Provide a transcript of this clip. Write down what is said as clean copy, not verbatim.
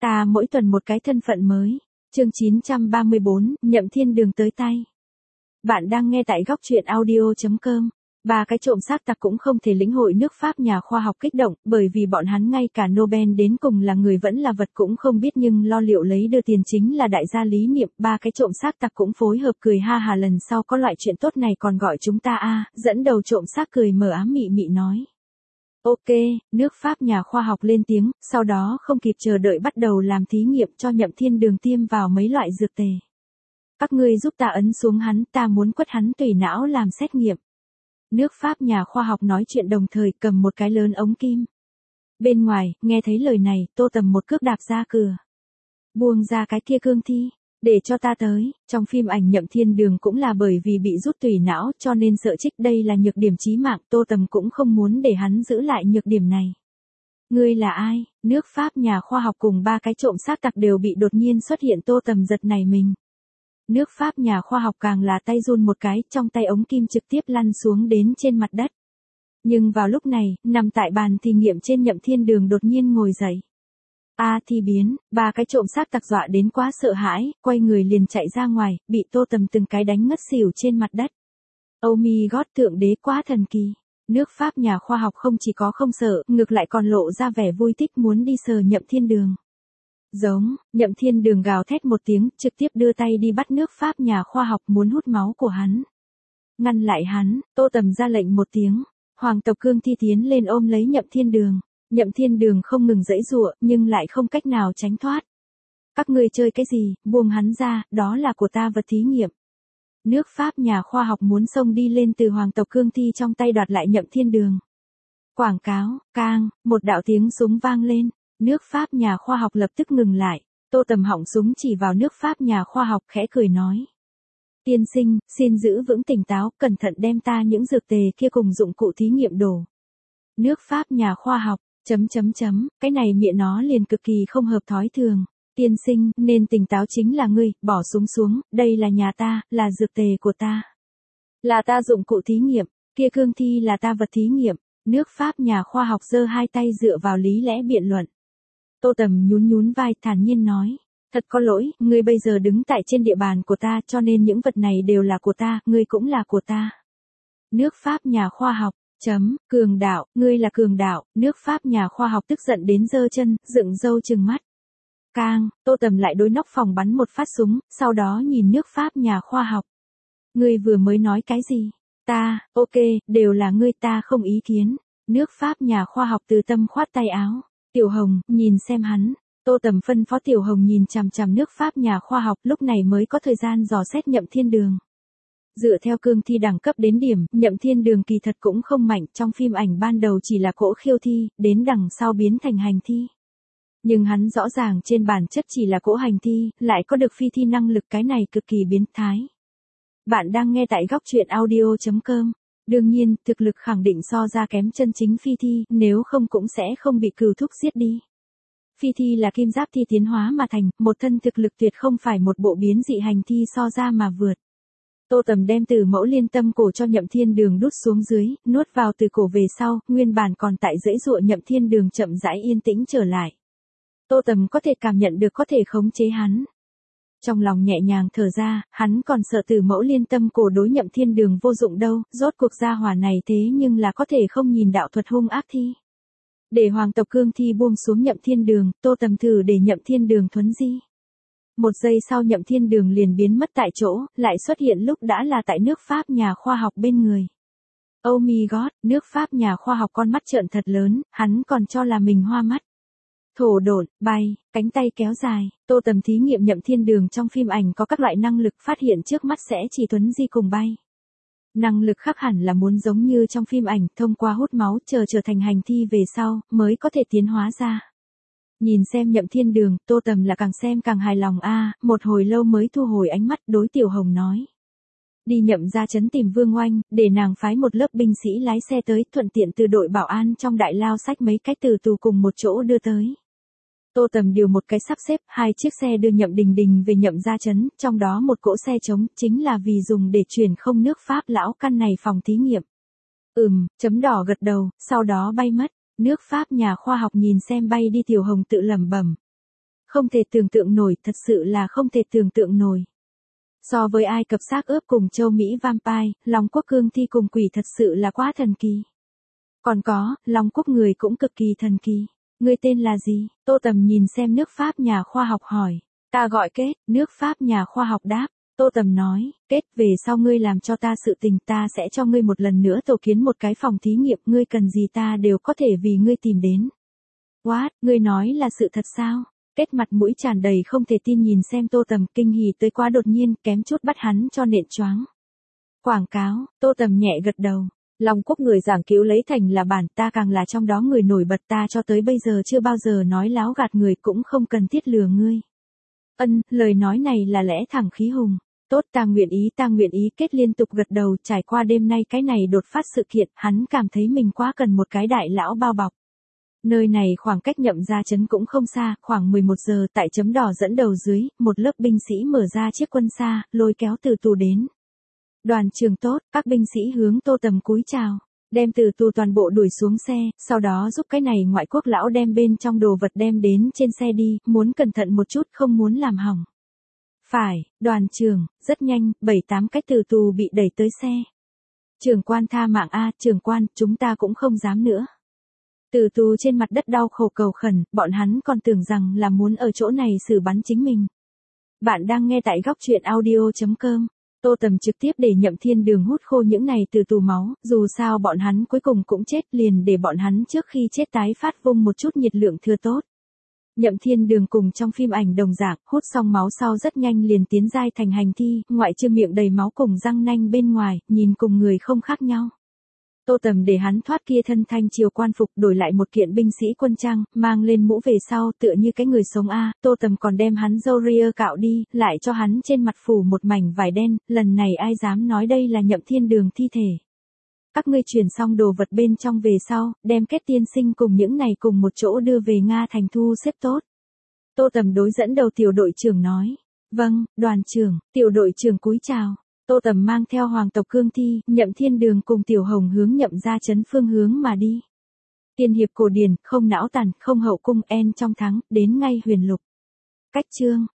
Ta mỗi tuần một cái thân phận mới. Chương 934, Nhậm Thiên Đường tới tay. Bạn đang nghe tại góc truyện audio.com. Ba cái trộm xác tặc cũng không thể lĩnh hội nước Pháp nhà khoa học kích động, bởi vì bọn hắn ngay cả Nobel đến cùng là người vẫn là vật cũng không biết, nhưng lo liệu lấy đưa tiền chính là đại gia lý niệm. Ba cái trộm xác tặc cũng phối hợp cười ha hà, lần sau có loại chuyện tốt này còn gọi chúng ta a. Dẫn đầu trộm xác cười mờ ám mị mị nói. Ok, nước Pháp nhà khoa học lên tiếng, sau đó không kịp chờ đợi bắt đầu làm thí nghiệm cho Nhậm Thiên Đường tiêm vào mấy loại dược tề. Các ngươi giúp ta ấn xuống hắn, ta muốn quất hắn tủy não làm xét nghiệm. Nước Pháp nhà khoa học nói chuyện đồng thời cầm một cái lớn ống kim. Bên ngoài, nghe thấy lời này, Tô Tầm một cước đạp ra cửa. Buông ra cái kia cương thi, để cho ta tới. Trong phim ảnh Nhậm Thiên Đường cũng là bởi vì bị rút tủy não cho nên sợ trích, đây là nhược điểm chí mạng, Tô Tầm cũng không muốn để hắn giữ lại nhược điểm này. Ngươi là ai? Nước Pháp nhà khoa học cùng ba cái trộm xác tặc đều bị đột nhiên xuất hiện, Tô Tầm giật nảy mình. Nước Pháp nhà khoa học càng là tay run một cái, trong tay ống kim trực tiếp lăn xuống đến trên mặt đất. Nhưng vào lúc này, nằm tại bàn thí nghiệm trên Nhậm Thiên Đường đột nhiên ngồi dậy. Thi biến, ba cái trộm xác tặc dọa đến quá sợ hãi, quay người liền chạy ra ngoài, bị Tô Tầm từng cái đánh ngất xỉu trên mặt đất. Oh my god, thượng đế quá thần kỳ. Nước Pháp nhà khoa học không chỉ có không sợ, ngược lại còn lộ ra vẻ vui thích muốn đi sờ Nhậm Thiên Đường. Giống, Nhậm Thiên Đường gào thét một tiếng, trực tiếp đưa tay đi bắt nước Pháp nhà khoa học muốn hút máu của hắn. Ngăn lại hắn, Tô Tầm ra lệnh một tiếng, hoàng tộc cương thi tiến lên ôm lấy Nhậm Thiên Đường. Nhậm Thiên Đường không ngừng giãy giụa, nhưng lại không cách nào tránh thoát. Các ngươi chơi cái gì, buông hắn ra, đó là của ta vật thí nghiệm. Nước Pháp nhà khoa học muốn xông đi lên từ hoàng tộc cương thi trong tay đoạt lại Nhậm Thiên Đường. Quảng cáo, cang, một đạo tiếng súng vang lên, nước Pháp nhà khoa học lập tức ngừng lại. Tô Tầm họng súng chỉ vào nước Pháp nhà khoa học khẽ cười nói. Tiên sinh, xin giữ vững tỉnh táo, cẩn thận đem ta những dược tề kia cùng dụng cụ thí nghiệm đổ. Nước Pháp nhà khoa học. Cái này miệng nó liền cực kỳ không hợp thói thường. Tiên sinh, nên tỉnh táo chính là ngươi, bỏ súng xuống, đây là nhà ta, là dược tề của ta. Là ta dụng cụ thí nghiệm, kia cương thi là ta vật thí nghiệm. Nước Pháp nhà khoa học giơ hai tay dựa vào lý lẽ biện luận. Tô Tầm nhún nhún vai thản nhiên nói. Thật có lỗi, ngươi bây giờ đứng tại trên địa bàn của ta cho nên những vật này đều là của ta, ngươi cũng là của ta. Nước Pháp nhà khoa học. Cường đạo, ngươi là cường đạo, nước Pháp nhà khoa học tức giận đến giơ chân, dựng râu trừng mắt. Cang, Tô Tầm lại đối nóc phòng bắn một phát súng, sau đó nhìn nước Pháp nhà khoa học. Ngươi vừa mới nói cái gì? Ok, đều là ngươi, ta không ý kiến. Nước Pháp nhà khoa học từ tâm khoát tay áo. Tiểu Hồng, nhìn xem hắn. Tô Tầm phân phó Tiểu Hồng nhìn chằm chằm nước Pháp nhà khoa học, lúc này mới có thời gian dò xét Nhậm Thiên Đường. Dựa theo cương thi đẳng cấp đến điểm, Nhậm Thiên Đường kỳ thật cũng không mạnh, trong phim ảnh ban đầu chỉ là cỗ khiêu thi, đến đằng sau biến thành hành thi. Nhưng hắn rõ ràng trên bản chất chỉ là cỗ hành thi, lại có được phi thi năng lực, cái này cực kỳ biến thái. Bạn đang nghe tại góc truyện audio.com. Đương nhiên, thực lực khẳng định so ra kém chân chính phi thi, nếu không cũng sẽ không bị cừu thúc giết đi. Phi thi là kim giáp thi tiến hóa mà thành, một thân thực lực tuyệt không phải một bộ biến dị hành thi so ra mà vượt. Tô Tầm đem từ mẫu liên tâm cổ cho Nhậm Thiên Đường đút xuống dưới, nuốt vào từ cổ về sau, nguyên bản còn tại giãy giụa Nhậm Thiên Đường chậm rãi yên tĩnh trở lại. Tô Tầm có thể cảm nhận được có thể khống chế hắn. Trong lòng nhẹ nhàng thở ra, hắn còn sợ từ mẫu liên tâm cổ đối Nhậm Thiên Đường vô dụng đâu, rốt cuộc gia hỏa này thế nhưng là có thể không nhìn đạo thuật hung ác thi. Để hoàng tộc cương thi buông xuống Nhậm Thiên Đường, Tô Tầm thử để Nhậm Thiên Đường thuấn di. Một giây sau Nhậm Thiên Đường liền biến mất tại chỗ, lại xuất hiện lúc đã là tại nước Pháp nhà khoa học bên người. Oh my god, nước Pháp nhà khoa học con mắt trợn thật lớn, hắn còn cho là mình hoa mắt. Thổ độn, bay, cánh tay kéo dài, Tô Tầm thí nghiệm Nhậm Thiên Đường trong phim ảnh có các loại năng lực, phát hiện trước mắt sẽ chỉ thuấn di cùng bay. Năng lực khác hẳn là muốn giống như trong phim ảnh, thông qua hút máu trở thành hành thi về sau, mới có thể tiến hóa ra. Nhìn xem Nhậm Thiên Đường, Tô Tầm là càng xem càng hài lòng một hồi lâu mới thu hồi ánh mắt, đối Tiểu Hồng nói. Đi Nhậm ra trấn tìm Vương Oanh, để nàng phái một lớp binh sĩ lái xe tới, thuận tiện từ đội bảo an trong đại lao xách mấy cái từ tù cùng một chỗ đưa tới. Tô Tầm điều một cái sắp xếp, 2 chiếc xe đưa Nhậm Đình Đình về Nhậm ra trấn, trong đó một cỗ xe trống, chính là vì dùng để chuyển không nước Pháp lão căn này phòng thí nghiệm. Chấm đỏ gật đầu, sau đó bay mất. Nước Pháp nhà khoa học nhìn xem bay đi Tiểu Hồng tự lẩm bẩm. Không thể tưởng tượng nổi, thật sự là không thể tưởng tượng nổi. So với Ai Cập xác ướp cùng châu Mỹ vampire, Long Quốc cương thi cùng quỷ thật sự là quá thần kỳ. Còn có, Long Quốc người cũng cực kỳ thần kỳ. Ngươi tên là gì? Tô Tầm nhìn xem nước Pháp nhà khoa học hỏi. Ta gọi Kết, nước Pháp nhà khoa học đáp. Tô Tầm nói, Kết, về sau ngươi làm cho ta sự tình, ta sẽ cho ngươi một lần nữa tổ kiến một cái phòng thí nghiệm, ngươi cần gì ta đều có thể vì ngươi tìm đến. What, ngươi nói là sự thật sao? Kết mặt mũi tràn đầy không thể tin nhìn xem Tô Tầm, kinh hỉ tới quá đột nhiên, kém chút bắt hắn cho nện choáng. Quảng cáo, Tô Tầm nhẹ gật đầu. Long Quốc người giảng cứu lấy thành là bản, ta càng là trong đó người nổi bật, ta cho tới bây giờ chưa bao giờ nói láo gạt người, cũng không cần thiết lừa ngươi. Lời nói này là lẽ thẳng khí hùng. Tốt, ta nguyện ý. Kết liên tục gật đầu. Trải qua đêm nay cái này đột phát sự kiện, hắn cảm thấy mình quá cần một cái đại lão bao bọc. Nơi này khoảng cách Nhậm Gia trấn cũng không xa, khoảng 11 giờ tại chấm đỏ dẫn đầu dưới, một lớp binh sĩ mở ra chiếc quân xa, lôi kéo từ tù đến. Đoàn trường tốt, các binh sĩ hướng Tô Tầm cúi chào, đem từ tù toàn bộ đuổi xuống xe, sau đó giúp cái này ngoại quốc lão đem bên trong đồ vật đem đến trên xe đi, muốn cẩn thận một chút, không muốn làm hỏng. Phải, đoàn trưởng, rất nhanh, 7-8 cái từ tù bị đẩy tới xe. Trưởng quan tha mạng a, trưởng quan, chúng ta cũng không dám nữa. Từ tù trên mặt đất đau khổ cầu khẩn, bọn hắn còn tưởng rằng là muốn ở chỗ này xử bắn chính mình. Bạn đang nghe tại góc truyện audio.com. Tô Tầm trực tiếp để Nhậm Thiên Đường hút khô những này từ tù máu, dù sao bọn hắn cuối cùng cũng chết, liền để bọn hắn trước khi chết tái phát vung một chút nhiệt lượng thừa tốt. Nhậm Thiên Đường cùng trong phim ảnh đồng dạng, hút xong máu sau rất nhanh liền tiến giai thành hành thi, ngoại trừ miệng đầy máu cùng răng nanh bên ngoài, nhìn cùng người không khác nhau. Tô Tầm để hắn thoát kia thân thanh triều quan phục, đổi lại một kiện binh sĩ quân trang, mang lên mũ về sau tựa như cái người sống a. Tô Tầm còn đem hắn râu ria cạo đi, lại cho hắn trên mặt phủ một mảnh vải đen, lần này ai dám nói đây là Nhậm Thiên Đường thi thể. Các ngươi chuyển xong đồ vật bên trong về sau, đem Kết tiên sinh cùng những này cùng một chỗ đưa về Nga thành thu xếp tốt. Tô Tầm đối dẫn đầu tiểu đội trưởng nói. Vâng, đoàn trưởng, tiểu đội trưởng cúi chào. Tô Tầm mang theo hoàng tộc cương thi, Nhậm Thiên Đường cùng Tiểu Hồng hướng Nhậm Gia trấn phương hướng mà đi. Tiên hiệp cổ điển, không não tàn, không hậu cung, en trong thắng, đến ngay huyền lục. Cách chương.